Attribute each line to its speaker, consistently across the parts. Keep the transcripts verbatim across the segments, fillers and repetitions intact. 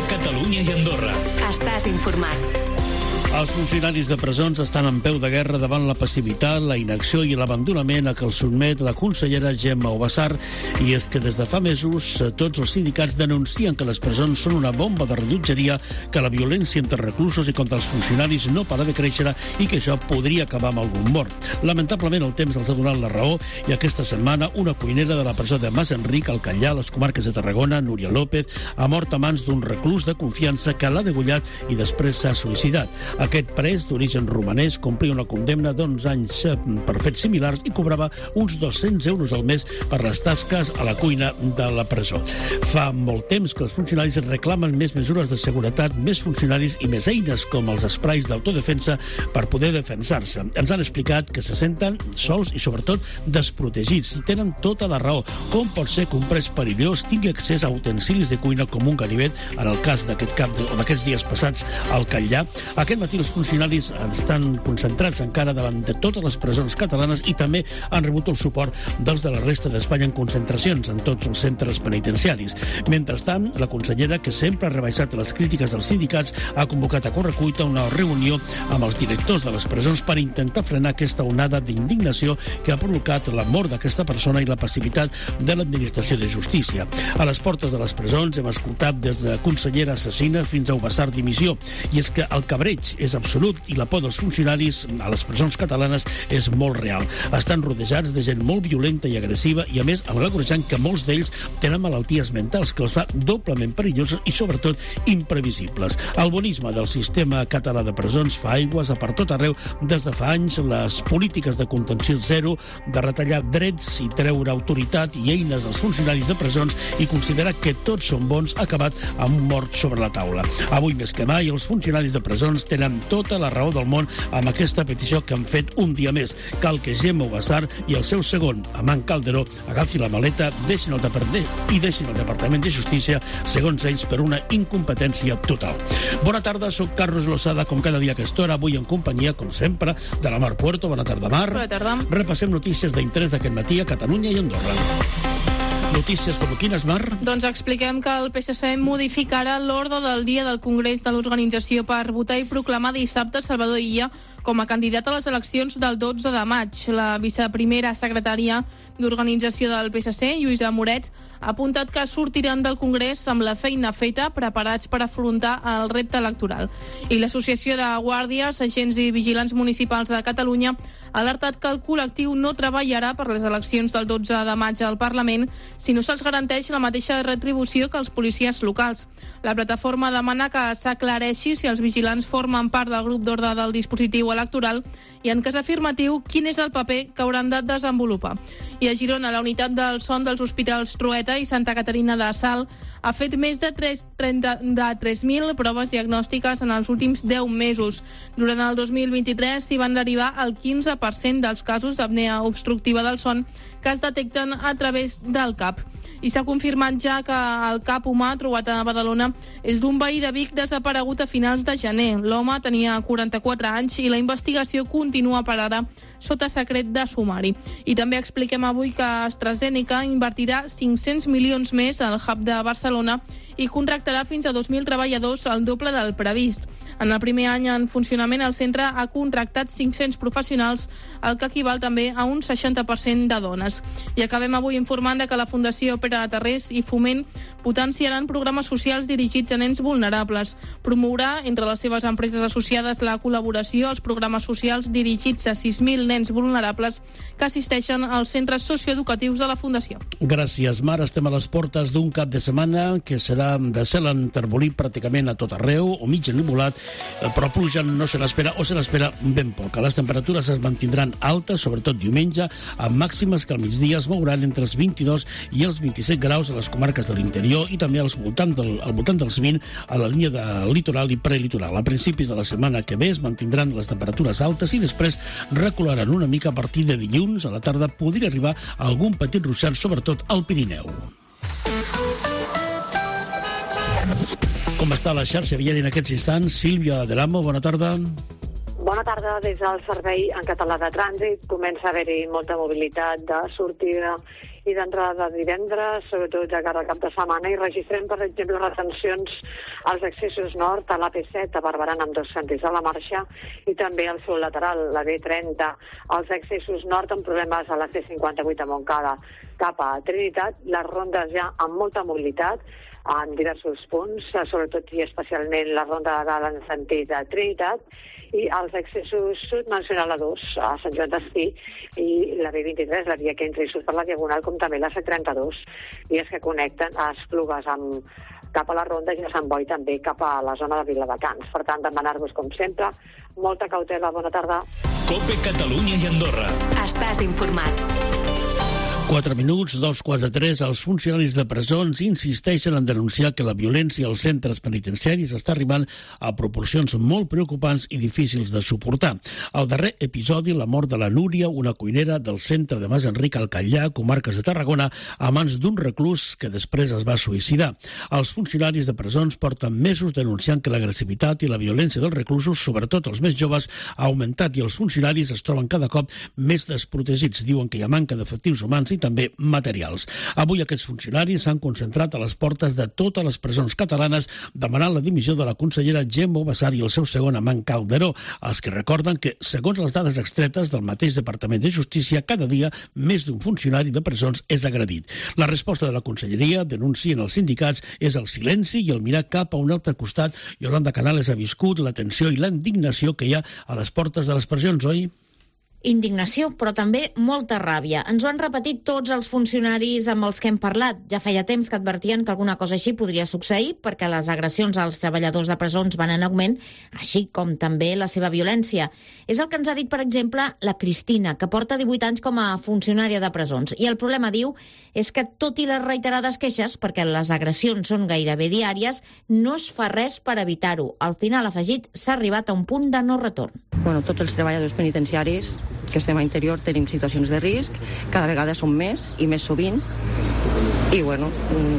Speaker 1: Catalunya i Andorra.
Speaker 2: Estàs informat.
Speaker 3: Els funcionaris de presons estan en peu de guerra davant la passivitat, la inacció i l'abandonament a què els sotmet la consellera Gemma Obassar. I és que des de fa mesos tots els sindicats denuncien que les presons són una bomba de rellotgeria, que la violència entre reclusos i contra els funcionaris no para de créixer i que això podria acabar amb algun mort. Lamentablement el temps els ha donat la raó i aquesta setmana una cuinera de la presó de Mas Enric, al Catllar, a les comarques de Tarragona, Núria López, ha mort a mans d'un reclús de confiança que l'ha degollat i després s'ha suïcidat. Aquest pres, d'origen romanès, complia una condemna d'onze anys per fets similars i cobrava uns dos-cents euros al mes per les tasques a la cuina de la presó. Fa molt temps que els funcionaris reclamen més mesures de seguretat, més funcionaris i més eines com els esprais d'autodefensa per poder defensar-se. Ens han explicat que se senten sols i, sobretot, desprotegits. I tenen tota la raó. Com pot ser que un pres perillós tingui accés a utensilis de cuina com un ganivet, en el cas d'aquest cap de, o d'aquests dies passats al Catllar? Aquest matí els funcionaris estan concentrats encara davant de totes les presons catalanes i també han rebut el suport dels de la resta d'Espanya en concentracions en tots els centres penitenciaris. Mentrestant, la consellera, que sempre ha rebaixat les crítiques dels sindicats, ha convocat a correcuita una reunió amb els directors de les presons per intentar frenar aquesta onada d'indignació que ha provocat la mort d'aquesta persona i la passivitat de l'administració de justícia. A les portes de les presons hem escoltat des de consellera assassina fins a Obassar dimissió. I és que el cabreig és absolut i la por dels funcionaris a les presons catalanes és molt real. Estan rodejats de gent molt violenta i agressiva i, a més, amb l'agorejant que molts d'ells tenen malalties mentals que els fa doblement perilloses i, sobretot, imprevisibles. El bonisme del sistema català de presons fa aigües a per tot arreu des de fa anys. Les polítiques de contenció zero, de retallar drets i treure autoritat i eines als funcionaris de presons i considerar que tots són bons ha acabat amb un mort sobre la taula. Avui més que mai, els funcionaris de presons tenen tota la raó del món amb aquesta petició que han fet un dia més. Cal que Gemma Obassar i el seu segon, Amant Calderó, agafi la maleta, deixin el departament i deixin el Departament de Justícia, segons ells, per una incompetència total. Bona tarda, soc Carlos Losada, com cada dia a aquesta hora, avui en companyia, com sempre, de la Mar Puerto. Bona tarda, Mar.
Speaker 4: Bona tarda.
Speaker 3: Repassem notícies d'interès d'aquest matí a Catalunya i Andorra. Notícies com quines, Mar?
Speaker 4: Doncs expliquem que el P S C modificarà l'ordre del dia del Congrés de l'organització per votar i proclamar dissabte Salvador Illa com a candidat a les eleccions del dotze de maig. La viceprimera secretària d'organització del P S C, Lluïsa Moret, ha apuntat que sortiran del Congrés amb la feina feta, preparats per afrontar el repte electoral. I l'Associació de Guàrdies, Agents i Vigilants Municipals de Catalunya ha alertat que el col·lectiu no treballarà per les eleccions del dotze de maig al Parlament si no se'ls garanteix la mateixa retribució que els policies locals. La plataforma demana que s'aclareixi si els vigilants formen part del grup d'ordre del dispositiu electoral i, en cas afirmatiu, quin és el paper que hauran de desenvolupar. I a Girona, la unitat del son dels hospitals Trueta i Santa Caterina de Salt ha fet més de tres mil proves diagnòstiques en els últims deu mesos. Durant el dos mil vint-i-tres s'hi van derivar el quinze per cent dels casos d'apnea obstructiva del son que es detecten a través del cap. I s'ha confirmat ja que el cap humà trobat a Badalona és d'un veí de Vic desaparegut a finals de gener. L'home tenia quaranta-quatre anys i la investigació continua per ara sota secret de sumari. I també expliquem avui que AstraZeneca invertirà cinc-cents milions més al hub de Barcelona i contractarà fins a dos mil treballadors, el doble del previst. En el primer any en funcionament, el centre ha contractat cinc-cents professionals, el que equival també a un seixanta per cent de dones. I acabem avui informant de que la Fundació Pere Tarrés i Foment potenciaran programes socials dirigits a nens vulnerables. Promourà entre les seves empreses associades la col·laboració als programes socials dirigits a sis mil nens vulnerables que assisteixen als centres socioeducatius de la Fundació.
Speaker 3: Gràcies, Mar. Estem a les portes d'un cap de setmana que serà de cel enterbolit pràcticament a tot arreu, o mig ennuvolat, però pluja no se n'espera o se n'espera ben poc. Les temperatures es mantindran altes, sobretot diumenge, amb màximes que al migdia es mouran entre els vint-i-dos i els vint-i-set graus a les comarques de l'interior i també al voltant, del, al voltant dels vint a la línia del litoral i prelitoral. A principis de la setmana que ve es mantindran les temperatures altes i després recularan una mica a partir de dilluns. A la tarda podria arribar algun petit ruixat, sobretot al Pirineu. Com està la xarxa viària en aquests instants? Sílvia Del Amo, bona tarda.
Speaker 5: Bona tarda. Des del Servei en Català de Trànsit comença a haver-hi molta mobilitat de sortida
Speaker 1: i d'entrada de divendres, sobretot de cara al cap de setmana, i registrem, per exemple, retencions als accessos nord, a l'A P set, a Barberà, amb dos sentits a la marxa, i també al seu lateral, la B trenta, als accessos nord amb problemes a la C cinquanta-vuit a Montcada cap a Trinitat, les rondes ja amb molta mobilitat, en diversos punts, sobretot i especialment la ronda de dalt en sentit de Trinitat, i els accessos sud mencionar la dos a Sant Joan d'Espí i la B vint-i-tres, la via que entra i surt per la Diagonal, com també la C trenta-dos, vies que connecten a Esplugues amb, cap a la ronda i a Sant Boi també cap a la zona de Viladecans. Per tant, demanar-vos, com sempre, molta cautela. Bona tarda.
Speaker 2: COPE Catalunya i Andorra.
Speaker 5: Estàs informat.
Speaker 3: Quatre minuts, dos quarts de tres, els funcionaris de presons insisteixen en denunciar que la violència als centres penitenciaris està arribant a proporcions molt preocupants i difícils de suportar. Al darrer episodi, la mort de la Núria, una cuinera del centre de Mas Enric al Catllà, comarques de Tarragona, a mans d'un reclús que després es va suïcidar. Els funcionaris de presons porten mesos denunciant que l'agressivitat i la violència dels reclusos, sobretot els més joves, ha augmentat i els funcionaris es troben cada cop més desprotegits. Diuen que hi ha manca d'efectius humans i també materials. Avui aquests funcionaris s'han concentrat a les portes de totes les presons catalanes demanant la dimissió de la consellera Gemma Obassar i el seu segon amant Calderó, els que recorden que, segons les dades extretes del mateix Departament de Justícia, cada dia més d'un funcionari de presons és agredit. La resposta de la conselleria, denuncien els sindicats, és el silenci i el mirar cap a un altre costat. Yolanda Canales ha viscut la tensió i la indignació que hi ha a les portes de les presons, oi?
Speaker 6: Indignació, però també molta ràbia. Ens ho han repetit tots els funcionaris amb els que hem parlat. Ja feia temps que advertien que alguna cosa així podria succeir perquè les agressions als treballadors de presons van en augment, així com també la seva violència. És el que ens ha dit, per exemple, la Cristina, que porta divuit anys com a funcionària de presons. I el problema, diu, és que tot i les reiterades queixes, perquè les agressions són gairebé diàries, no es fa res per evitar-ho. Al final, afegit, s'ha arribat a un punt de no retorn.
Speaker 7: Bueno, tots els treballadors penitenciaris que estem a interior tenim situacions de risc, cada vegada són més i més sovint, i bueno,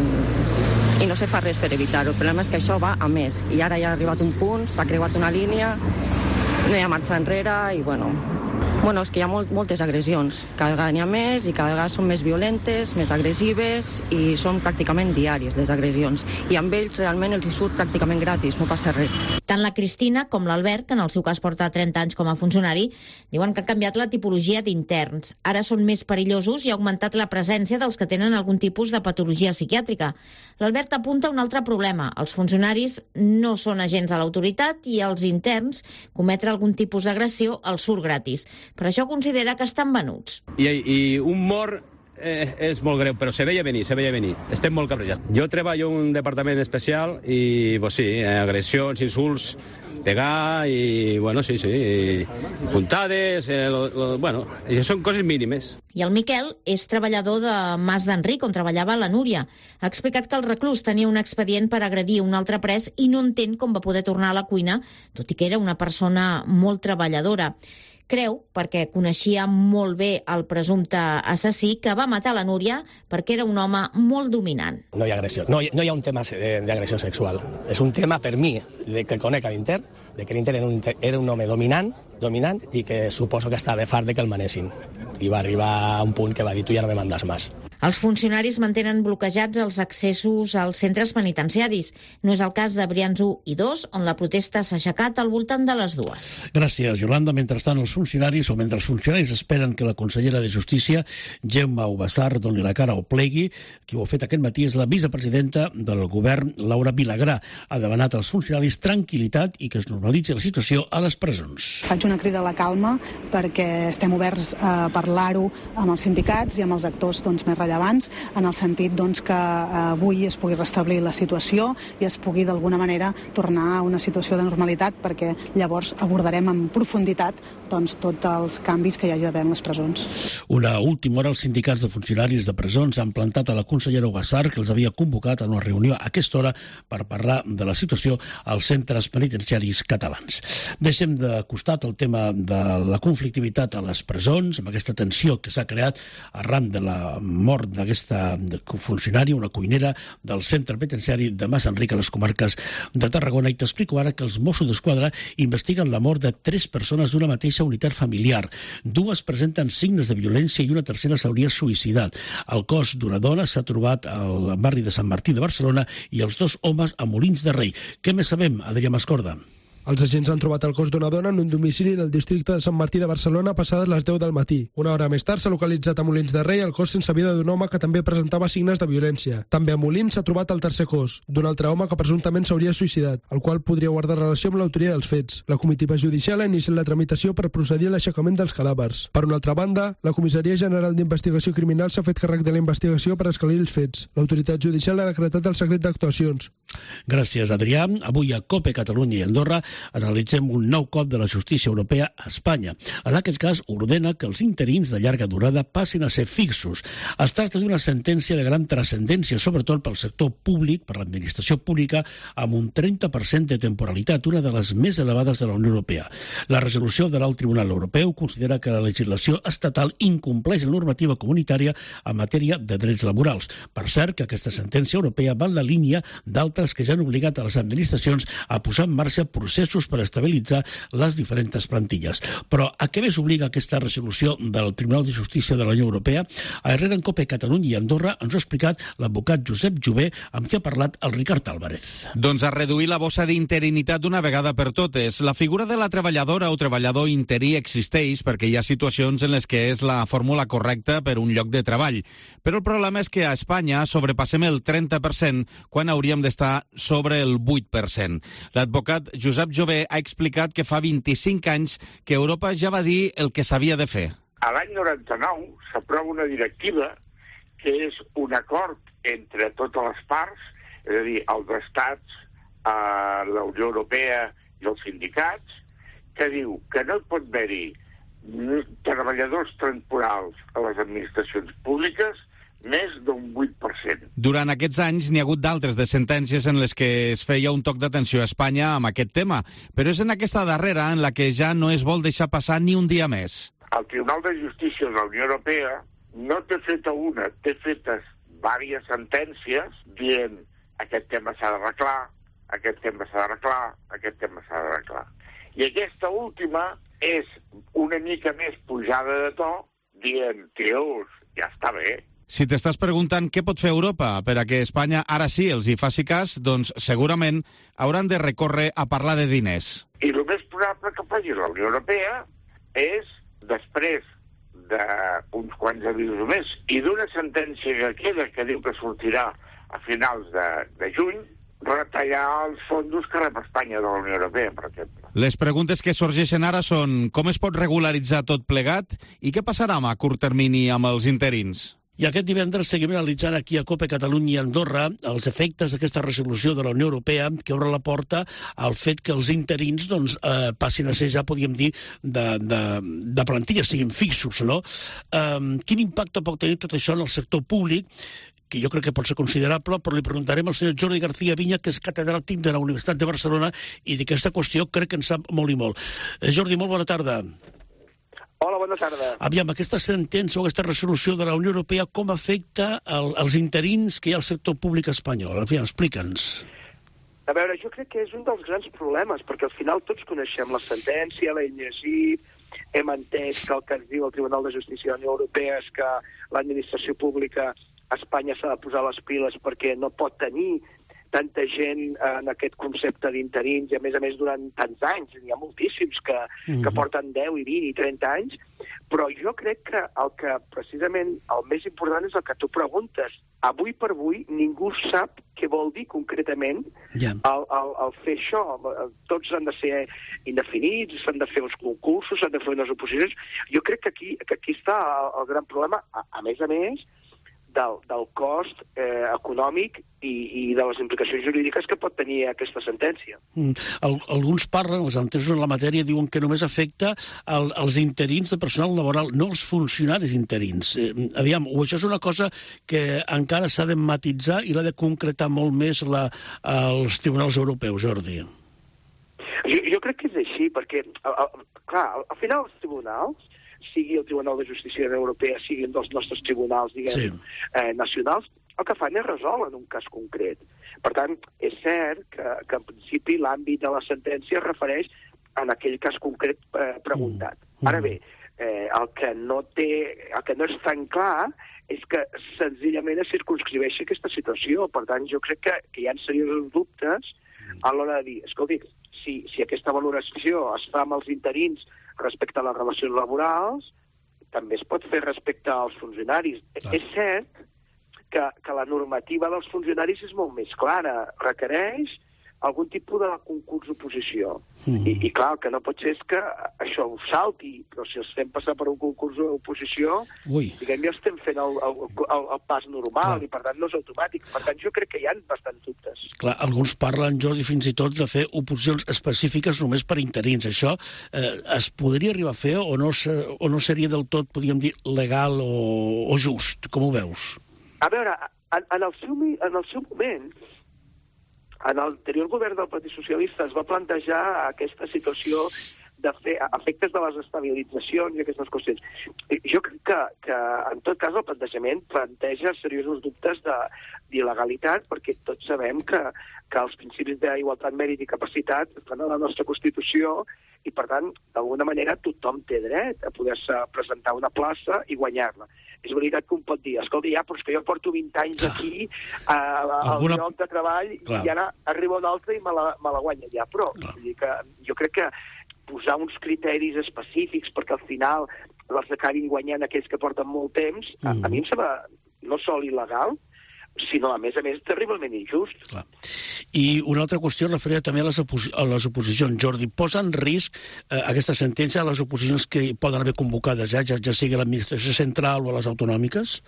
Speaker 7: i no se fa res per evitar-ho. El problema és que això va a més, i ara ja ha arribat un punt, s'ha creuat una línia, no hi ha marxa enrere, i bueno... Bueno, és que hi ha molt, moltes agressions, cada vegada n'hi ha més i cada vegada són més violentes, més agressives i són pràcticament diàries les agressions. I amb ells realment els hi surt pràcticament gratis, no passa res.
Speaker 6: Tant la Cristina com l'Albert, que en el seu cas porta trenta anys com a funcionari, diuen que ha canviat la tipologia d'interns. Ara són més perillosos i ha augmentat la presència dels que tenen algun tipus de patologia psiquiàtrica. L'Albert apunta un altre problema. Els funcionaris no són agents de l'autoritat i els interns cometre algun tipus d'agressió els surt gratis. Per això considera que estan venuts.
Speaker 8: I, i un mort eh, és molt greu, però se veia venir, se veia venir. Estem molt cabrejats. Jo treballo en un departament especial i, pues sí, agressions, insults, pegar i, bueno, sí, sí, i puntades, eh, lo, lo, bueno, són coses mínimes.
Speaker 6: I el Miquel és treballador de Mas d'Enric, on treballava la Núria. Ha explicat que el reclús tenia un expedient per agredir un altre pres i no entén com va poder tornar a la cuina, tot i que era una persona molt treballadora. Creu, perquè coneixia molt bé el presumpte assassí, que va matar la Núria perquè era un home molt dominant.
Speaker 9: No hi ha agressió, no hi, no hi ha un tema d'agressió sexual. És un tema, per mi, de que conec a l'intern, de que l'intern era, un, era un home dominant, dominant i que suposo que estava fart de que el manessin. I va arribar a un punt que va dir, tu ja no me mandes més.
Speaker 6: Els funcionaris mantenen bloquejats els accessos als centres penitenciaris. No és el cas de Brians u i dos, on la protesta s'ha aixecat al voltant de les dues.
Speaker 3: Gràcies, Yolanda. Mentrestant, els funcionaris, o mentre els funcionaris esperen que la consellera de Justícia, Gemma Obassar, doni la cara o plegui, qui ho ha fet aquest matí és la vicepresidenta del govern, Laura Vilagrà. Ha demanat als funcionaris tranquil·litat i que es normalitzi la situació a les presons.
Speaker 10: Faig una crida a la calma perquè estem oberts a parlar-ho amb els sindicats i amb els actors doncs, més rellevants, en el sentit doncs, que avui es pugui restablir la situació i es pugui d'alguna manera tornar a una situació de normalitat, perquè llavors abordarem en profunditat doncs, tots els canvis que hi hagi d'haver en les presons.
Speaker 3: Una última hora, els sindicats de funcionaris de presons han plantat a la consellera Obassar, que els havia convocat a una reunió a aquesta hora per parlar de la situació als centres penitenciaris catalans. Deixem de costat el tema de la conflictivitat a les presons, amb aquesta tensió que s'ha creat arran de la mort mort d'aquesta funcionària, una cuinera del centre penitenciari de Massanric a les comarques de Tarragona, i t'explico ara que els Mossos d'Esquadra investiguen la mort de tres persones d'una mateixa unitat familiar. Dues presenten signes de violència i una tercera s'hauria suïcidat. El cos d'una dona s'ha trobat al barri de Sant Martí de Barcelona i els dos homes a Molins de Rei. Què més sabem, Adrià Mascorda?
Speaker 5: Els agents han trobat el cos d'una dona en un domicili del districte de Sant Martí de Barcelona passades les deu del matí. Una hora més tard s'ha localitzat a Molins de Rei el cos sense vida d'un home que també presentava signes de violència. També a Molins s'ha trobat el tercer cos, d'un altre home que presumptament s'hauria suïcidat, el qual podria guardar relació amb l'autoria dels fets. La comitiva judicial ha iniciat la tramitació per procedir a l'aixecament dels cadàvers. Per una altra banda, la Comissaria General d'Investigació Criminal s'ha fet càrrec de la investigació per esclarir els fets. L'autoritat judicial ha decretat el secret d'actuacions.
Speaker 3: Gràcies, Adrià. Avui a COPE Catalunya i Andorra analitzem un nou cop de la justícia europea a Espanya. En aquest cas, ordena que els interins de llarga durada passin a ser fixos. Es tracta d'una sentència de gran transcendència, sobretot pel sector públic, per l'administració pública, amb un trenta per cent de temporalitat, una de les més elevades de la Unió Europea. La resolució de l'Alt Tribunal Europeu considera que la legislació estatal incompleix la normativa comunitària en matèria de drets laborals. Per cert, que aquesta sentència europea va en la línia d'altres que ja han obligat a les administracions a posar en marxa processos per estabilitzar les diferents plantilles. Però a què més obliga aquesta resolució del Tribunal de Justícia de la Unió Europea? A Herrera en COPE Catalunya i Andorra ens ho ha explicat l'advocat Josep Jové, amb qui ha parlat el Ricard Álvarez.
Speaker 11: Doncs a reduir la bossa d'interinitat d'una vegada per totes. La figura de la treballadora o treballador interí existeix perquè hi ha situacions en les que és la fórmula correcta per un lloc de treball. Però el problema és que a Espanya sobrepassem el trenta per cent quan hauríem d'estar sobre el vuit per cent. L'advocat Josep Jové ha explicat que fa vint-i-cinc anys que Europa ja va dir el que s'havia de fer.
Speaker 12: A l'any noranta-nou s'aprova una directiva que és un acord entre totes les parts, és a dir, els estats, eh, la Unió Europea i els sindicats, que diu que no hi pot haver-hi treballadors temporals a les administracions públiques més d'un vuit per cent.
Speaker 11: Durant aquests anys n'hi ha hagut d'altres de sentències en les que es feia un toc d'atenció a Espanya amb aquest tema, però és en aquesta darrera en la que ja no es vol deixar passar ni un dia més.
Speaker 12: El Tribunal de Justícia de la Unió Europea no té feta una, té fetes diverses sentències dient aquest tema s'ha d'arreglar, aquest tema s'ha d'arreglar, aquest tema s'ha d'arreglar. I aquesta última és una mica més pujada de to, dient, tios, ja està bé.
Speaker 11: Si t'estàs preguntant què pot fer Europa per a que Espanya ara sí els hi faci cas, doncs segurament hauran de recórrer a parlar de diners.
Speaker 12: I el més probable que faci la Unió Europea és, després d'uns quants avisos més i d'una sentència que queda que diu que sortirà a finals de, de juny, retallar els fons que rep Espanya de la Unió Europea, per exemple.
Speaker 11: Les preguntes que sorgeixen ara són com es pot regularitzar tot plegat i què passarà a curt termini amb els interins?
Speaker 3: I aquest divendres seguim analitzant aquí a COPE Catalunya i Andorra els efectes d'aquesta resolució de la Unió Europea que obre la porta al fet que els interins doncs, eh, passin a ser, ja podríem dir, de, de, de plantilla, siguin fixos, no? Eh, quin impacte pot tenir tot això en el sector públic, que jo crec que pot ser considerable, però li preguntarem al senyor Jordi García Viña, que és catedràtic de la Universitat de Barcelona, i d'aquesta qüestió crec que en sap molt i molt. Eh, Jordi, molt bona tarda.
Speaker 13: Hola, bona tarda.
Speaker 3: Aviam, aquesta sentència o aquesta resolució de la Unió Europea com afecta el, els interins que hi ha al sector públic espanyol? Aviam, explica'ns.
Speaker 13: A veure, jo crec que és un dels grans problemes, perquè al final tots coneixem la sentència, l'hem llegit, hem entès que el que es diu al Tribunal de Justícia de la Unió Europea és que l'administració pública a Espanya s'ha de posar les piles perquè no pot tenir tanta gent en aquest concepte d'interins, i a més a més durant tants anys, n'hi ha moltíssims que, mm-hmm. que porten deu i vint i trenta anys, però jo crec que el que precisament el més important és el que tu preguntes. Avui per avui ningú sap què vol dir concretament yeah. el, el, el fer això. Tots han de ser indefinits, s'han de fer uns concursos, s'han de fer unes oposicions. Jo crec que aquí, que aquí està el, el gran problema, a, a més a més, Del, del cost eh, econòmic i, i de les implicacions jurídiques que pot tenir aquesta sentència.
Speaker 3: Mm. Al, alguns parlen, els entesos en la matèria, diuen que només afecta el, els interins de personal laboral, no els funcionaris interins. Eh, aviam, o això és una cosa que encara s'ha de matitzar i l'ha de concretar molt més la, els tribunals europeus, Jordi?
Speaker 13: Jo, jo crec que és així, perquè, al, al, clar, al final els tribunals sigui el Tribunal de Justícia de la Unió Europea, sigui un dels nostres tribunals, diguem, sí. eh, nacionals, el que fan és resolen un cas concret. Per tant, és cert que, que en principi l'àmbit de la sentència es refereix en aquell cas concret eh, preguntat. Mm. Ara bé, eh, el que no té, el que no és tan clar és que senzillament es circunscriveixi aquesta situació. Per tant, jo crec que, que hi ha seriosos dubtes a l'hora de dir, escolti, si, si aquesta valoració es fa amb els interins respecte a les relacions laborals, també es pot fer respecte als funcionaris. Ah. És cert que, que la normativa dels funcionaris és molt més clara, requereix algun tipus de concurs d'oposició. Mm. I, I clar, el que no pot ser és que això ho salti, però si els fem passar per un concurs d'oposició, diguem, ja estem fent el, el, el, el pas normal, clar. I per tant no és automàtic. Per tant, jo crec que hi ha bastants dubtes.
Speaker 3: Clar, alguns parlen, Jordi, fins i tot de fer oposicions específiques només per interins. Això eh, es podria arribar a fer o no, o no seria del tot, podríem dir, legal o, o just? Com ho veus?
Speaker 13: A veure, en, en, el seu, en el seu moment, en l'anterior govern del Partit Socialista es va plantejar aquesta situació de fer efectes de les estabilitzacions i aquestes qüestions. Jo crec que, que en tot cas, el plantejament planteja seriosos dubtes d'il·legalitat, perquè tots sabem que, que els principis d'igualtat, mèrit i capacitat estan a la nostra Constitució i, per tant, d'alguna manera tothom té dret a poder-se presentar una plaça i guanyar-la. És veritat que un pot dir, escolta, ja, però és que jo porto vint anys aquí a, a, Alguna... al lloc de treball Clar. I ara arriba un altre i me la, me la guanya ja. Però vull dir que jo crec que posar uns criteris específics perquè al final els acabin guanyant aquells que porten molt temps, mm. a, a mi em sembla no sol il·legal, sinó, a més a més, terriblement injust.
Speaker 3: Clar. I una altra qüestió referida també a les, a les oposicions. Jordi, posa en risc eh, aquesta sentència a les oposicions que poden haver convocades, ja, ja, ja sigui a l'administració central o a les autonòmiques?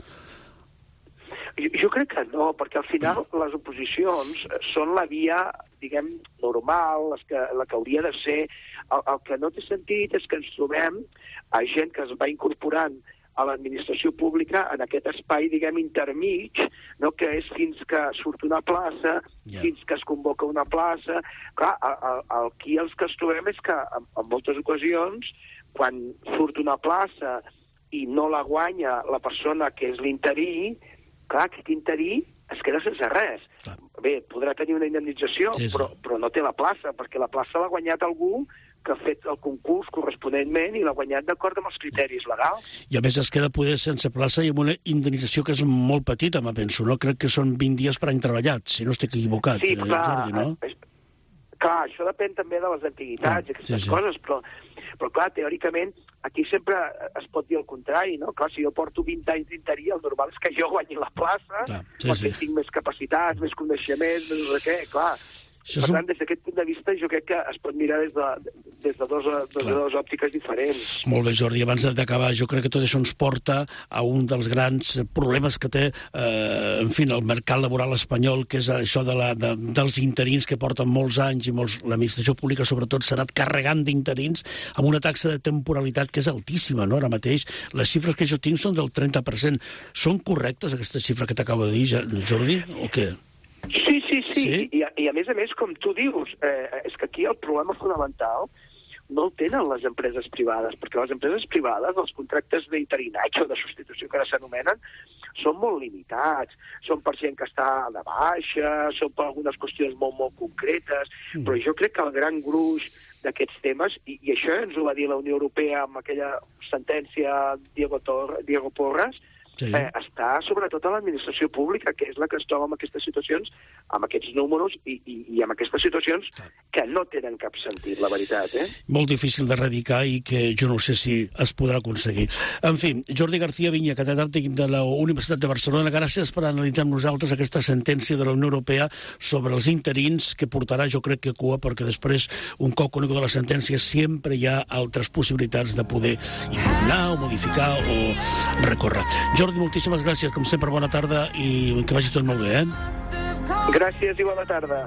Speaker 13: Jo, jo crec que no, perquè al final mm. les oposicions són la via, diguem, normal, les que, la que hauria de ser. El, el que no té sentit és que ens trobem a gent que es va incorporant a l'administració pública en aquest espai, diguem, intermig, no? Que és fins que surt una plaça, yeah. fins que es convoca una plaça. Clar, aquí els que es trobem és que en, en moltes ocasions, quan surt una plaça i no la guanya la persona que és l'interí, clar, aquest interí es queda sense res. Clar. Bé, podrà tenir una indemnització, sí, sí. Però, però no té la plaça, perquè la plaça l'ha guanyat algú que ha fet el concurs corresponentment i l'ha guanyat d'acord amb els criteris legals.
Speaker 3: I a més es queda poder sense plaça i amb una indemnització que és molt petita, me penso, no? Crec que són vint dies per any treballat, si no estic equivocat.
Speaker 13: Sí, clar,
Speaker 3: eh, Jordi, no?
Speaker 13: és, clar, això depèn també de les antiguitats i aquestes sí, sí. coses, però, però clar, teòricament, aquí sempre es pot dir el contrari, no? Clar, si jo porto vint anys d'interí, el normal és que jo guanyi la plaça, clar, sí, perquè sí. tinc més capacitats, més coneixements, més no sé què, clar. Això per tant, un... des d'aquest punt de vista, jo crec que es pot mirar des de, des de, dos, des de dos òptiques diferents.
Speaker 3: Molt bé, Jordi. Abans d'acabar, jo crec que tot això ens porta a un dels grans problemes que té, eh, en fi, el mercat laboral espanyol, que és això de la, de, dels interins que porten molts anys i molts, l'administració pública, sobretot, s'ha anat carregant d'interins amb una taxa de temporalitat que és altíssima, no? Ara mateix, les xifres que jo tinc són del trenta per cent. Són correctes, aquestes xifres que t'acabo de dir, Jordi, o què?
Speaker 13: Sí, sí, sí, sí? I, i a més a més, com tu dius, eh, és que aquí el problema fonamental no el tenen les empreses privades, perquè les empreses privades, els contractes d'interinatge o de substitució que ara s'anomenen, són molt limitats, són per gent que està de baixa, són per algunes qüestions molt, molt concretes, mm. però jo crec que el gran gruix d'aquests temes, i, i això ens ho va dir la Unió Europea amb aquella sentència Diego, Tor, Diego Porras, sí. eh, està sobretot a l'administració pública, que és la que es troba en aquestes situacions, amb aquests números i, i, i amb aquestes situacions que no tenen cap sentit, la veritat. Eh?
Speaker 3: Molt difícil d'erradicar i que jo no sé si es podrà aconseguir. En fi, Jordi García Viña, catedràtic de la Universitat de Barcelona, gràcies per analitzar amb nosaltres aquesta sentència de la Unió Europea sobre els interins, que portarà, jo crec que cua, perquè després, un cop conegut de la sentència, sempre hi ha altres possibilitats de poder impugnar o modificar o recórrer. Jordi, moltíssimes gràcies, com sempre, bona tarda i que vagi tot molt bé, eh?
Speaker 13: Gràcies i bona tarda.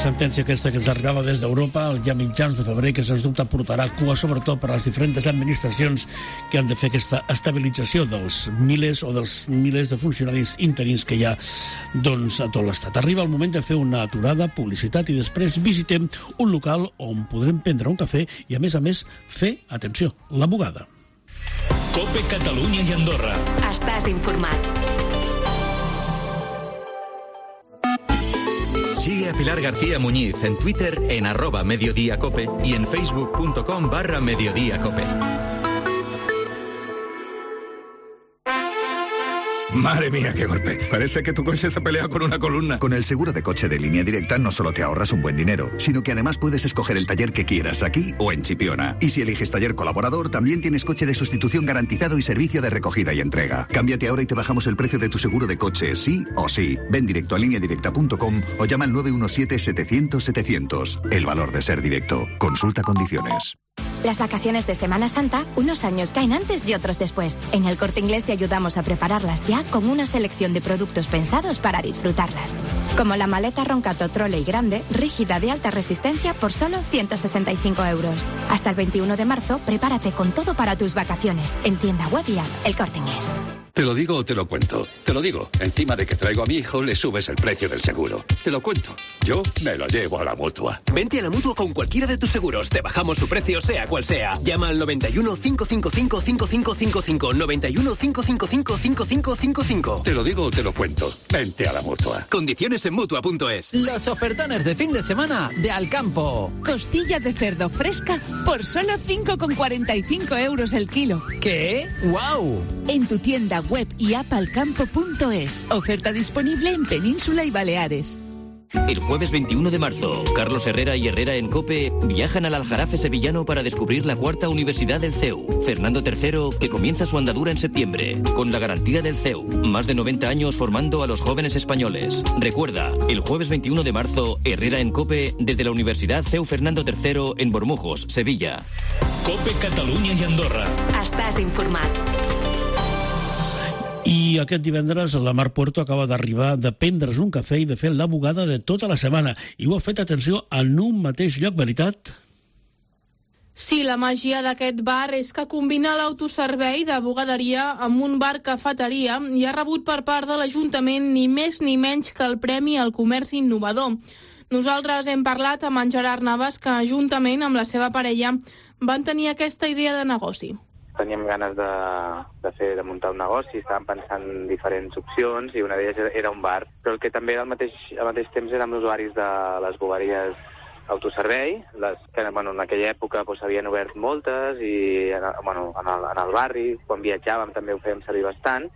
Speaker 3: sentència aquesta que ens arribava des d'Europa ja a mitjans de febrer, que sens dubte portarà cua sobretot per a les diferents administracions que han de fer aquesta estabilització dels milers o dels milers de funcionaris interins que hi ha doncs, a tot l'Estat. Arriba el moment de fer una aturada, publicitat, i després visitem un local on podrem prendre un cafè i, a més a més, fer, atenció, la bugada.
Speaker 2: COPE Catalunya i Andorra.
Speaker 14: Estàs informat.
Speaker 15: Sigue a Pilar García Muñiz en Twitter en arroba mediodíacope y en facebook.com barra mediodíacope.
Speaker 16: Madre mía, qué golpe. Parece que tu coche se ha peleado con una columna.
Speaker 17: Con el seguro de coche de Línea Directa no solo te ahorras un buen dinero, sino que además puedes escoger el taller que quieras aquí o en Chipiona. Y si eliges taller colaborador, también tienes coche de sustitución garantizado y servicio de recogida y entrega. Cámbiate ahora y te bajamos el precio de tu seguro de coche, sí o sí. Ven directo a línea directa punto com o llama al nueve uno siete setecientos setecientos. El valor de ser directo. Consulta condiciones.
Speaker 18: Las vacaciones de Semana Santa, unos años caen antes y otros después. En El Corte Inglés te ayudamos a prepararlas ya con una selección de productos pensados para disfrutarlas. Como la maleta Roncato Trolley grande, rígida de alta resistencia por solo ciento sesenta y cinco euros. Hasta el veintiuno de marzo, prepárate con todo para tus vacaciones. En tienda web y app, El Corte Inglés.
Speaker 19: Te lo digo o te lo cuento. Te lo digo. Encima de que traigo a mi hijo, le subes el precio del seguro. Te lo cuento. Yo me lo llevo a la Mutua.
Speaker 20: Vente a la Mutua con cualquiera de tus seguros. Te bajamos su precio, sea cual sea. Llama al noventa y uno, cinco cinco cinco, cinco cinco cinco cinco. noventa y uno, cinco cinco cinco, cinco cinco cinco cinco.
Speaker 19: Te lo digo o te lo cuento. Vente a la Mutua.
Speaker 20: Condiciones en Mutua punto es.
Speaker 21: Los ofertones de fin de semana de Alcampo.
Speaker 22: Costilla de cerdo fresca por solo cinco con cuarenta y cinco euros el kilo.
Speaker 21: ¿Qué? ¡Guau!
Speaker 22: En tu tienda web y app alcampo punto es. Oferta disponible en Península y Baleares.
Speaker 23: El jueves veintiuno de marzo, Carlos Herrera y Herrera en COPE viajan al Aljarafe sevillano para descubrir la cuarta universidad del C E U, Fernando tercero, que comienza su andadura en septiembre, con la garantía del C E U. Más de noventa años formando a los jóvenes españoles. Recuerda, el jueves veintiuno de marzo, Herrera en COPE desde la Universidad C E U Fernando tercero en Bormujos, Sevilla.
Speaker 2: COPE Catalunya i Andorra.
Speaker 14: Estàs informat.
Speaker 3: I aquest divendres la Mar Puerto acaba d'arribar de prendre's un cafè i de fer la bugada de tota la setmana. I ho ha fet, atenció, en un mateix lloc, veritat?
Speaker 4: Sí, la màgia d'aquest bar és que combina l'autoservei de bugaderia amb un bar cafeteria i ha rebut per part de l'Ajuntament ni més ni menys que el Premi al Comerç Innovador. Nosaltres hem parlat amb en Gerard Navas, que juntament amb la seva parella van tenir aquesta idea de negoci.
Speaker 24: Teníem ganes de, de, fer, de muntar un negoci, estàvem pensant en diferents opcions i una d'elles era un bar. Però el que també al mateix, al mateix temps érem usuaris de les bugaries autoservei, les que bueno, en aquella època doncs, havien obert moltes i bueno, en, el, en el barri, quan viatjàvem també ho fèiem servir bastant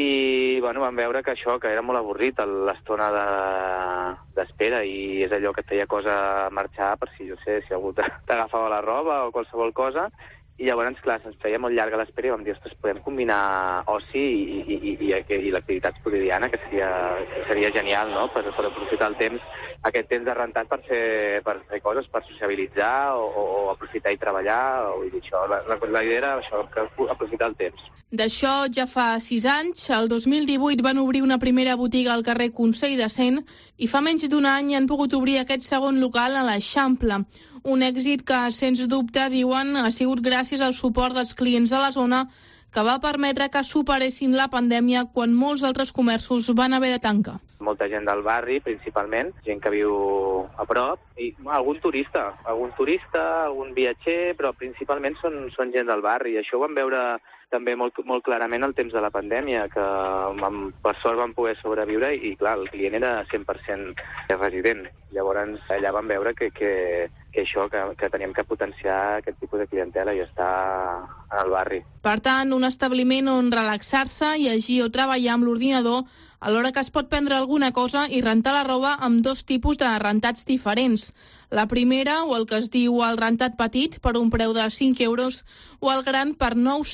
Speaker 24: i bueno, vam veure que això que era molt avorrit l'estona de, d'espera i és allò que et feia cosa marxar per si, jo sé, si algú t'agafava la roba o qualsevol cosa. I llavors, clar, se'ns feia molt llarga l'espera i vam dir, ostres, podem combinar oci i, i, i, i, i l'activitat quotidiana, que seria, seria genial, no?, per, per aprofitar el temps, aquest temps de rentat per fer, per fer coses, per sociabilitzar o, o, o aprofitar i treballar, o dir això. La, la, la idea era això, aprofitar el temps.
Speaker 4: D'això ja fa sis anys. El dos mil divuit van obrir una primera botiga al carrer Consell de Cent i fa menys d'un any han pogut obrir aquest segon local a l'Eixample. Un èxit que, sens dubte, diuen, ha sigut gràcies al suport dels clients de la zona que va permetre que superessin la pandèmia quan molts altres comerços van haver de tancar.
Speaker 24: Molta gent del barri, principalment, gent que viu a prop, i algun turista, algun turista, algun viatger, però principalment són, són gent del barri, i això ho vam veure també molt, molt clarament al temps de la pandèmia, que amb, per sort vam poder sobreviure i, clar, el client era cent per cent resident. Llavors, allà vam veure que, que, que això, que, que teníem que potenciar aquest tipus de clientela i estar al barri.
Speaker 4: Per tant, un establiment on relaxar-se, llegir o treballar amb l'ordinador, alhora que es pot prendre alguna cosa i rentar la roba amb dos tipus de rentats diferents. La primera, o el que es diu el rentat petit, per un preu de cinc euros, o el gran per nou coma cinquanta.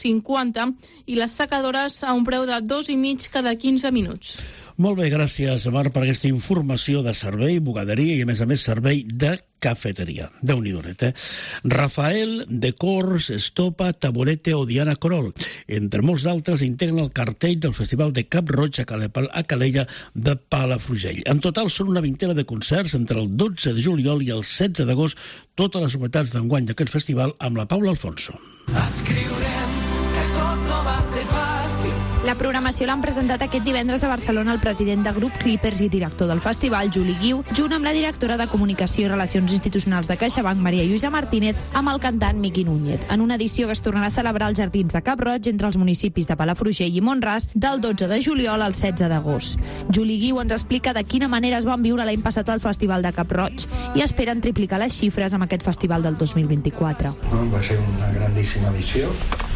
Speaker 4: cinquanta i les secadores a un preu de dos i mig cada quinze minuts.
Speaker 3: Molt bé, gràcies, Mar, per aquesta informació de servei, bugaderia i, a més a més, servei de cafeteria. Déu-n'hi-do, eh? Rafael, Decors, Estopa, Taburete o Diana Corol, entre molts d'altres, integren el cartell del Festival de Cap-roig a Calella de Palafrugell. En total són una vintena de concerts entre el dotze de juliol i el setze d'agost, totes les novetats d'enguany d'aquest festival amb la Paula Alfonso.
Speaker 1: Escriurem que tot no va ser fàcil.
Speaker 7: La programació l'han presentat aquest divendres a Barcelona el president de Grup Clippers i director del festival, Juli Guiu, junt amb la directora de Comunicació i Relacions Institucionals de CaixaBank, Maria Lluïsa Martínez, amb el cantant Miqui Núñez, en una edició que es tornarà a celebrar als Jardins de Cap-roig entre els municipis de Palafrugell i Mont-ras del dotze de juliol al setze d'agost. Juli Guiu ens explica de quina manera es van viure l'any passat al Festival de Cap-roig i esperen triplicar les xifres amb aquest festival del dos mil vint-i-quatre.
Speaker 8: Va ser una grandíssima edició.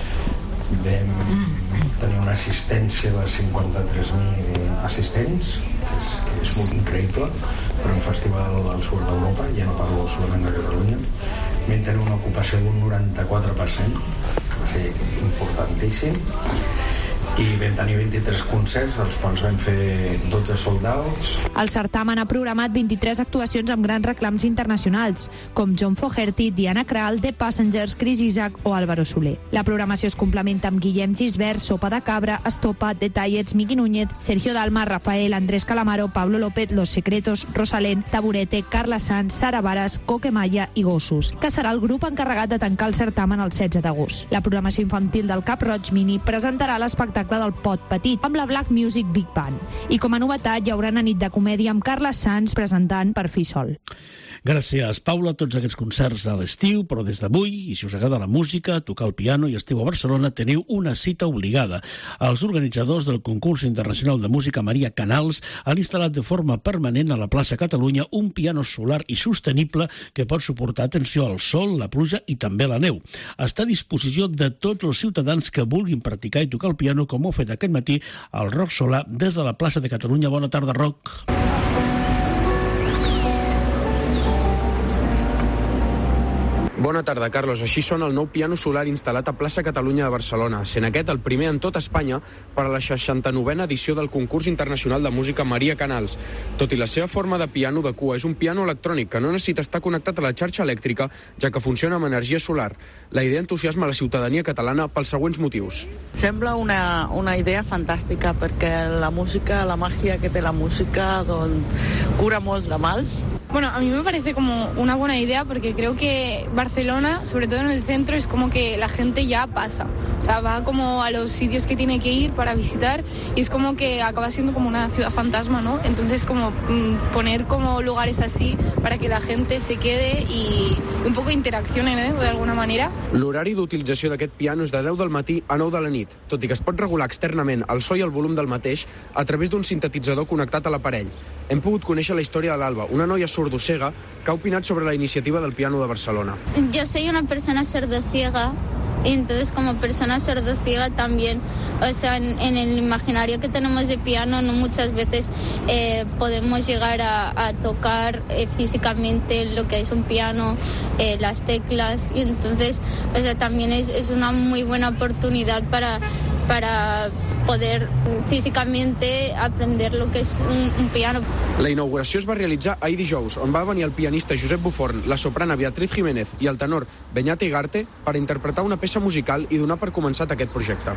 Speaker 8: Vam tenir una assistència de cinquanta-tres mil assistents, que és, que és molt increïble per un festival al sud d'Europa, ja no parlo solament de Catalunya. Vam tenir una ocupació d'un noranta-quatre per cent, que va ser importantíssim, i vam tenir vint-i-tres concerts, dels quals vam fer dotze sold outs.
Speaker 7: El certamen ha programat vint-i-tres actuacions amb grans reclams internacionals, com John Fogerty, Diana Krall, The Passengers, Chris Isaak o Álvaro Soler. La programació es complementa amb Guillem Gisbert, Sopa de Cabra, Estopa, Detalles, Miqui Núñez, Sergio Dalma, Rafael, Andrés Calamaro, Pablo López, Los Secretos, Rosalén, Taburete, Carla Sanz, Sara Varas, Coquemaya i Gossos, que serà el grup encarregat de tancar el certamen el setze d'agost. La programació infantil del Cap-roig Mini presentarà l'espectacle del Pot Petit amb la Black Music Big Band. I com a novetat hi haurà una nit de comèdia amb Carla Sanz presentant Per fi sol.
Speaker 3: Gràcies, Paula. Tots aquests concerts a l'estiu, però des d'avui, i si us agrada la música, tocar el piano i esteu a Barcelona, teniu una cita obligada. Els organitzadors del concurs internacional de música Maria Canals han instal·lat de forma permanent a la plaça Catalunya un piano solar i sostenible que pot suportar, atenció, al sol, la pluja i també la neu. Està a disposició de tots els ciutadans que vulguin practicar i tocar el piano, com ho ha fet aquest matí el Roc Solar des de la plaça de Catalunya. Bona tarda, Roc.
Speaker 9: Bona tarda, Carlos. Així sona el nou piano solar instal·lat a plaça Catalunya de Barcelona, sent aquest el primer en tot Espanya per a la seixanta-novena edició del concurs internacional de música Maria Canals. Tot i la seva forma de piano de cua, és un piano electrònic que no necessita estar connectat a la xarxa elèctrica, ja que funciona amb energia solar. La idea entusiasma la ciutadania catalana pels següents motius.
Speaker 25: Sembla una, una idea fantàstica perquè la música, la màgia que té la música, doncs, cura molts de mals.
Speaker 26: Bueno, a mí me parece como una buena idea porque creo que Barcelona, sobre todo en el centro, es como que la gente ya pasa. O sea, va como a los sitios que tiene que ir para visitar y es como que acaba siendo como una ciudad fantasma, ¿no? Entonces, como mmm, poner como lugares así para que la gente se quede y un poco interaccione, ¿no? De alguna manera.
Speaker 9: L'horari d'utilització d'aquest piano és de deu del matí a nou de la nit, tot i que es pot regular externament el so i el volum del mateix a través d'un sintetitzador connectat a l'aparell. Hem pogut conèixer la història de l'Alba, una noia sordocega que ha opinat sobre la iniciativa del piano de Barcelona.
Speaker 27: Yo soy una persona sordociega y entonces como persona sordociega también, o sea, en, en el imaginario que tenemos de piano no muchas veces eh, podemos llegar a, a tocar eh, físicamente lo que es un piano, eh, las teclas, y entonces, o sea, también es, es una muy buena oportunidad para, para poder físicamente aprender lo que es un, un piano.
Speaker 9: La inauguració es va realitzar ahir dijous, on va venir el pianista Josep Buforn, la soprana Beatriz Jiménez i el tenor Beñat Igarte per interpretar una peça musical i donar per començat aquest projecte.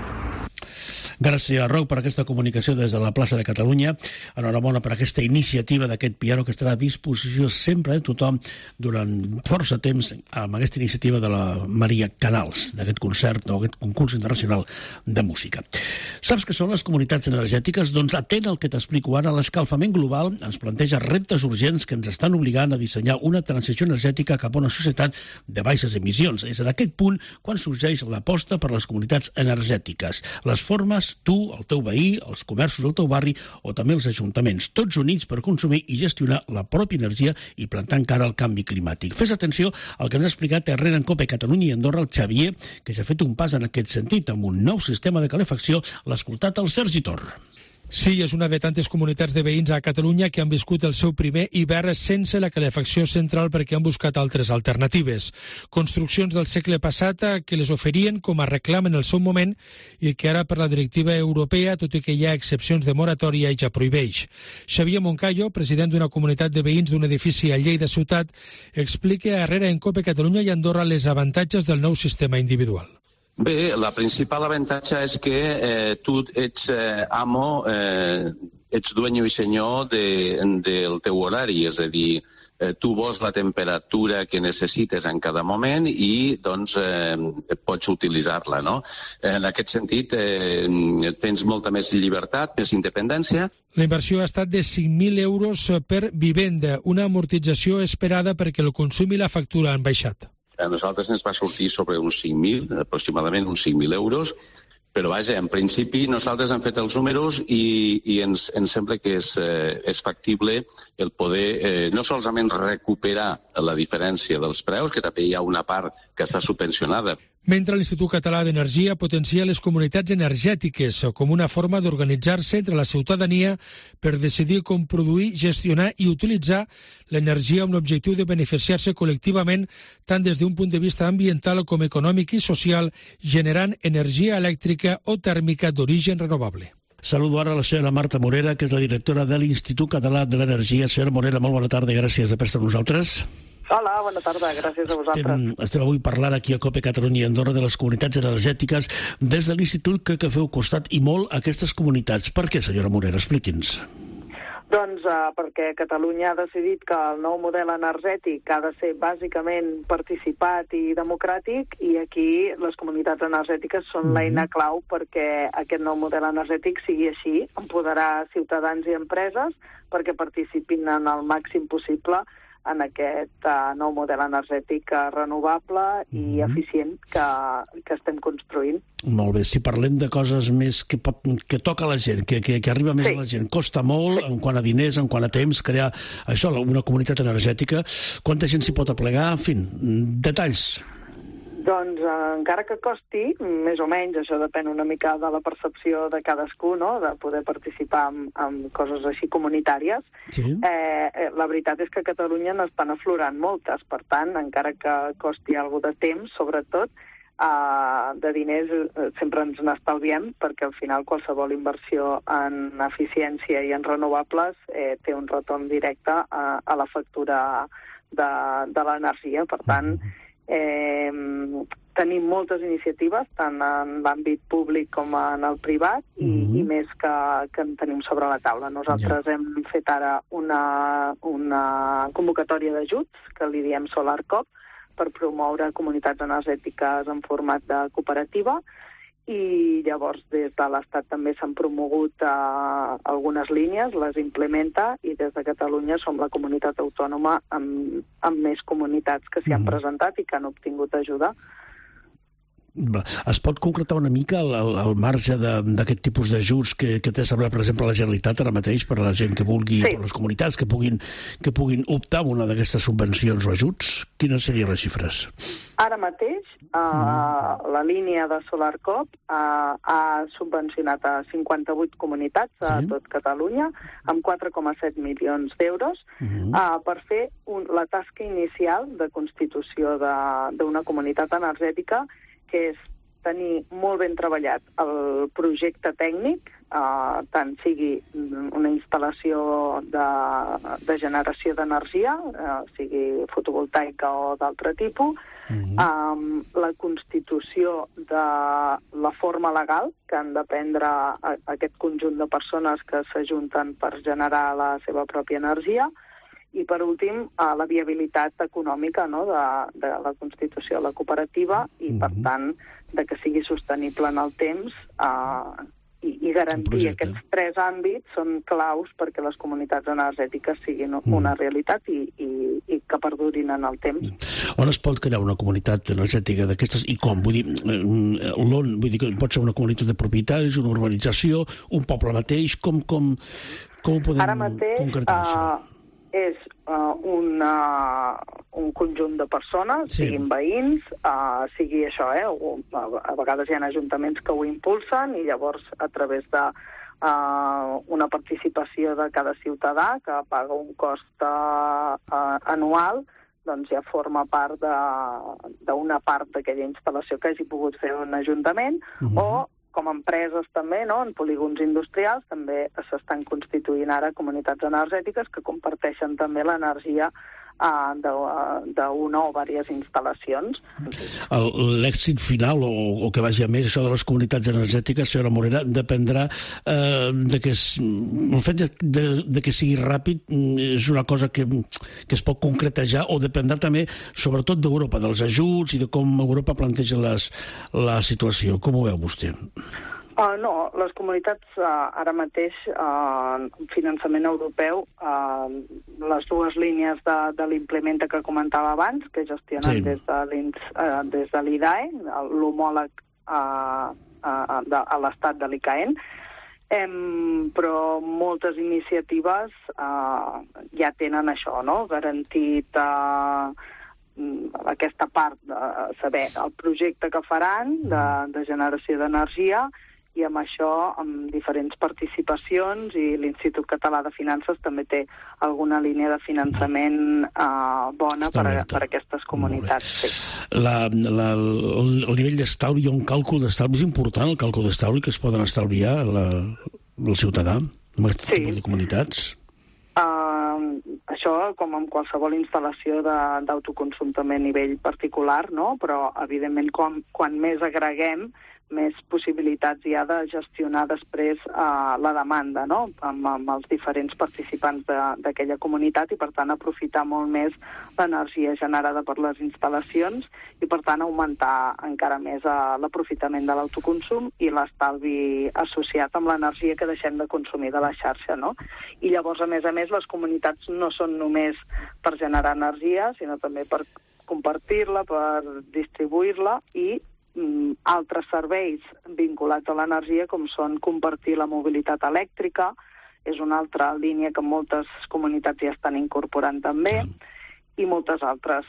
Speaker 3: Gràcies, Roc, per aquesta comunicació des de la plaça de Catalunya. Enhorabona per aquesta iniciativa d'aquest piano que estarà a disposició sempre de tothom durant força temps amb aquesta iniciativa de la Maria Canals, d'aquest concert o aquest concurs internacional de música. Saps què són les comunitats energètiques? Doncs atent al que t'explico ara. L'escalfament global ens planteja reptes urgents que ens estan obligant a dissenyar una transició energètica cap a una societat de baixes emissions. És en aquest punt quan sorgeix l'aposta per les comunitats energètiques. Les formes, tu, el teu veí, els comerços del teu barri o també els ajuntaments, tots units per consumir i gestionar la pròpia energia i plantant cara al canvi climàtic. Fes atenció al que ens ha explicat Herrera en Cope Catalunya i Andorra el Xavier, que ja ha fet un pas en aquest sentit amb un nou sistema de calefacció. L'ha escoltat el Sergi Tor.
Speaker 5: Sí, és una de tantes comunitats de veïns a Catalunya que han viscut el seu primer hivern sense la calefacció central perquè han buscat altres alternatives. Construccions del segle passat que les oferien com a reclam en el seu moment i que ara per la directiva europea, tot i que hi ha excepcions de moratòria, ja prohibeix. Xavier Moncayo, president d'una comunitat de veïns d'un edifici a Lleida Ciutat, explica a Herrera en COPE Catalunya i Andorra les avantatges del nou sistema individual.
Speaker 6: Bé, la principal avantatge és que eh, tu ets eh, amo, eh, ets dueño i senyor de, del teu horari, és a dir, eh, tu vols la temperatura que necessites en cada moment i doncs eh, pots utilitzar-la, no? En aquest sentit, eh, tens molta més llibertat, més independència.
Speaker 5: La inversió ha estat de cinc mil euros per vivenda, una amortització esperada perquè el consum i la factura han baixat.
Speaker 6: A nosaltres ens va sortir sobre uns cinc mil, aproximadament uns cinc mil euros, però vaja, en principi nosaltres hem fet els números i, i ens, ens sembla que és, eh, és factible el poder eh, no solament recuperar la diferència dels preus, que també hi ha una part que està subvencionada.
Speaker 5: Mentre l'Institut Català d'Energia potencia les comunitats energètiques com una forma d'organitzar-se entre la ciutadania per decidir com produir, gestionar i utilitzar l'energia amb l'objectiu de beneficiar-se col·lectivament tant des d'un punt de vista ambiental com econòmic i social, generant energia elèctrica o tèrmica d'origen renovable.
Speaker 3: Saludo ara a la senyora Marta Morera, que és la directora de l'Institut Català de l'Energia. Senyora Morera, molt bona tarda i gràcies per estar amb nosaltres.
Speaker 10: Hola, bona tarda, gràcies a vosaltres.
Speaker 3: Estem, estem avui parlant aquí a COPE Catalunya i Andorra de les comunitats energètiques. Des de l'Institut crec que feu costat i molt a aquestes comunitats. Per què, senyora Morera? Expliqui'ns.
Speaker 10: Doncs uh, perquè Catalunya ha decidit que el nou model energètic ha de ser bàsicament participat i democràtic i aquí les comunitats energètiques són mm-hmm. l'eina clau perquè aquest nou model energètic sigui així, empoderar ciutadans i empreses perquè participin en el màxim possible en aquest uh, nou model energètic uh, renovable i mm-hmm. eficient que, que estem construint.
Speaker 3: Molt bé, si parlem de coses més que, que toca a la gent, que, que, que arriba més sí. a la gent, costa molt sí. en quant a diners, en quant a temps, crear això, una comunitat energètica, quanta gent s'hi pot aplegar, en fi, detalls.
Speaker 10: Doncs eh, encara que costi, més o menys, això depèn una mica de la percepció de cadascú, no?, de poder participar en, en coses així comunitàries, sí. eh, la veritat és que a Catalunya n'estan aflorant moltes, per tant, encara que costi alguna de temps, sobretot, eh, de diners eh, sempre ens n'estalviem, perquè al final qualsevol inversió en eficiència i en renovables eh, té un retorn directe a, a la factura de, de l'energia, per tant, Eh, tenim moltes iniciatives, tant en l'àmbit públic com en el privat, i, mm-hmm. i més que, que en tenim sobre la taula. Nosaltres yeah. hem fet ara una, una convocatòria d'ajuts, que li diem SolarCop, per promoure comunitats energètiques en format de cooperativa, i llavors des de l'Estat també s'han promogut uh, algunes línies, les implementa, i des de Catalunya som la comunitat autònoma amb, amb més comunitats que s'hi han presentat i que han obtingut ajuda.
Speaker 3: Es pot concretar una mica el, el, el marge d'aquest tipus d'ajuts que, que té establert, per exemple, la Generalitat ara mateix per a la gent que vulgui, sí. per les comunitats que puguin, que puguin optar a una d'aquestes subvencions o ajuts? Quines serien les xifres?
Speaker 10: Ara mateix, uh, mm. la línia de SolarCop uh, ha subvencionat a cinquanta-vuit comunitats a sí. tot Catalunya amb quatre coma set milions d'euros mm. uh, per fer un, la tasca inicial de constitució d'una comunitat energètica, que és tenir molt ben treballat el projecte tècnic, eh, tant sigui una instal·lació de, de generació d'energia, eh, sigui fotovoltaica o d'altre tipus, mm-hmm. eh, la constitució de la forma legal que han de prendre a, a aquest conjunt de persones que s'ajunten per generar la seva pròpia energia, i, per últim, a la viabilitat econòmica, no?, de, de la constitució de la cooperativa i, per tant, de que sigui sostenible en el temps eh, i, i garantir aquests tres àmbits són claus perquè les comunitats energètiques siguin mm. una realitat i, i, i que perdurin en el temps.
Speaker 3: On es pot crear una comunitat energètica d'aquestes i com? Vull dir, l'on, vull dir que pot ser una comunitat de propietaris, una urbanització, un poble mateix, com, com, com ho podem
Speaker 10: Ara mateix,
Speaker 3: concretar això?
Speaker 10: Uh, és uh, una, un conjunt de persones, sí. siguin veïns, uh, sigui això, eh? O, a vegades hi ha ajuntaments que ho impulsen i llavors a través de uh, una participació de cada ciutadà que paga un cost uh, uh, anual, doncs ja forma part d'una part d'aquella instal·lació que hagi pogut fer un ajuntament, uh-huh. o com a empreses també, no? En polígons industrials també s'estan constituint ara comunitats energètiques que comparteixen també l'energia uh, d'una o diverses instal·lacions.
Speaker 3: L'èxit final, o, o que vagi a més, això de les comunitats energètiques, senyora Morera, dependrà eh, de que es, el fet de, de, de que sigui ràpid és una cosa que, que es pot concretejar, o dependrà també, sobretot d'Europa, dels ajuts i de com Europa planteja les, la situació. Com ho veu vostè?
Speaker 10: Uh, no, les comunitats uh, ara mateix, uh, finançament europeu, uh, les dues línies de, de l'implementa que comentava abans, que gestionen sí. des de, uh, des de l'I D A E, l'homòleg uh, uh, de, a l'estat de l'I C A E N, um, però moltes iniciatives uh, ja tenen això, no? Garantit uh, aquesta part de saber el projecte que faran de, de generació d'energia, i amb això, amb diferents participacions, i l'Institut Català de Finances també té alguna línia de finançament eh, bona per a, per a aquestes comunitats. Sí. La,
Speaker 3: la, el, el nivell d'estalvi, hi ha un càlcul d'estalvi, és important el càlcul d'estalvi que es poden estalviar la, el ciutadà amb aquest sí. tipus de comunitats?
Speaker 10: Uh, això, com en qualsevol instal·lació d'autoconsum també a nivell particular, no? Però, evidentment, quan, quan més agreguem, més possibilitats hi ha de gestionar després uh, la demanda, no? amb, amb els diferents participants d'aquella comunitat, i per tant aprofitar molt més l'energia generada per les instal·lacions i per tant augmentar encara més uh, l'aprofitament de l'autoconsum i l'estalvi associat amb l'energia que deixem de consumir de la xarxa, no? I llavors, a més a més, les comunitats no són només per generar energia, sinó també per compartir-la, per distribuir-la i altres serveis vinculats a l'energia, com són compartir la mobilitat elèctrica, és una altra línia que moltes comunitats ja estan incorporant també, i moltes altres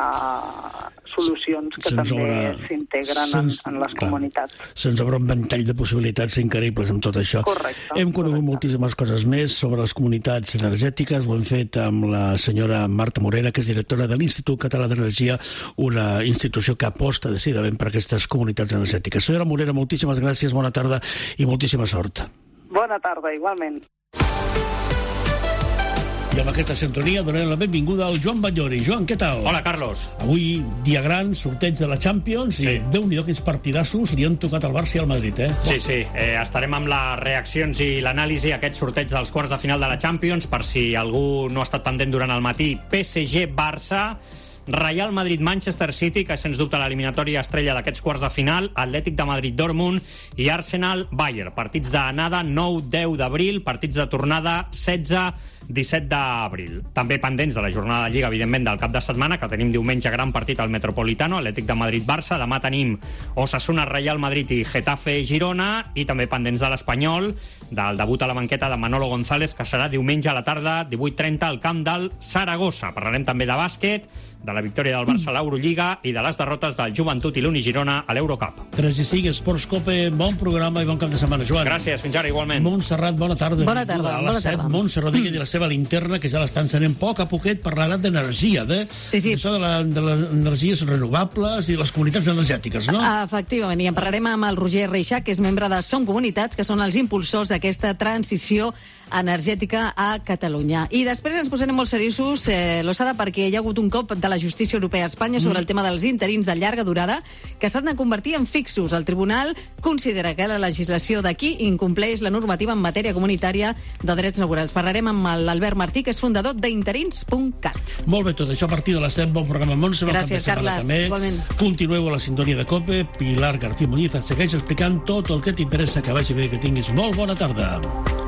Speaker 10: uh, solucions que se'ns també s'integren en, en les clar, comunitats.
Speaker 3: Se'ns obre un ventall de possibilitats increïbles amb tot això.
Speaker 10: Correcte.
Speaker 3: Hem conegut correcte. moltíssimes coses més sobre les comunitats energètiques. Ho hem fet amb la senyora Marta Morera, que és directora de l'Institut Català d'Energia, una institució que aposta decididament per aquestes comunitats energètiques. Senyora Morera, moltíssimes gràcies, bona tarda i moltíssima sort.
Speaker 10: Bona tarda, igualment.
Speaker 3: I amb aquesta sintonia donem la benvinguda al Joan Batllori. Joan, què tal?
Speaker 11: Hola, Carlos.
Speaker 3: Avui, dia gran, sorteig de la Champions, sí. i Déu-n'hi-do quins partidassos li han tocat al Barça i al Madrid, eh?
Speaker 11: Sí, sí. Eh, estarem amb les reaccions i l'anàlisi a aquest sorteig dels quarts de final de la Champions, per si algú no ha estat pendent durant el matí. P S G-Barça, Real Madrid-Manchester City, que és sens dubte l'eliminatòria estrella d'aquests quarts de final, Atlètic de Madrid-Dortmund i Arsenal-Bayern. Partits d'anada nou deu d'abril, partits de tornada setze disset d'abril. També pendents de la jornada de Lliga, evidentment, del cap de setmana, que tenim diumenge gran partit al Metropolitano, Atlètic de Madrid-Barça. Demà tenim Osasuna-Real Madrid i Getafe-Girona, i també pendents de l'Espanyol, del debut a la banqueta de Manolo González, que serà diumenge a la tarda, divuit trenta, al camp del Saragossa. Parlarem també de bàsquet, de la victòria del Barça a l'Eurolliga i de les derrotes del Joventut i l'Uni Girona a l'Eurocup.
Speaker 3: tres i cinc, Esports Cope, bon programa i bon cap de setmana, Joan.
Speaker 11: Gràcies, fins ara, igualment.
Speaker 3: Montserrat, bona tarda.
Speaker 12: Bona tarda,
Speaker 3: a
Speaker 12: bona
Speaker 3: les set,
Speaker 12: tarda.
Speaker 3: Montse Rodríguez i la seva linterna, que ja l'estan encenent poc a poquet per l'anat d'energia, de,
Speaker 12: sí, sí.
Speaker 3: això de, la, de les energies renovables i les comunitats energètiques, no?
Speaker 12: Efectivament, i en parlarem amb el Roger Reixac, que és membre de Som Comunitats, que són els impulsors d'aquesta transició energètica a Catalunya. I després ens posarem molt seriosos, eh, l'Osada, perquè hi ha hagut un cop de la justícia europea a Espanya sobre mm. el tema dels interins de llarga durada que s'han de convertir en fixos. El tribunal considera que la legislació d'aquí incompleix la normativa en matèria comunitària de drets laborals. Parlarem amb l'Albert Martí, que és fundador d'interins punt cat.
Speaker 3: Molt bé, tot això a partir de les set, bon programa, Montse.
Speaker 12: Gràcies, Carles. Igualment.
Speaker 3: Continueu a la sintonia de COPE. Pilar García Muñiz et segueix explicant tot el que t'interessa. Que vagi bé, que tinguis molt bona tarda.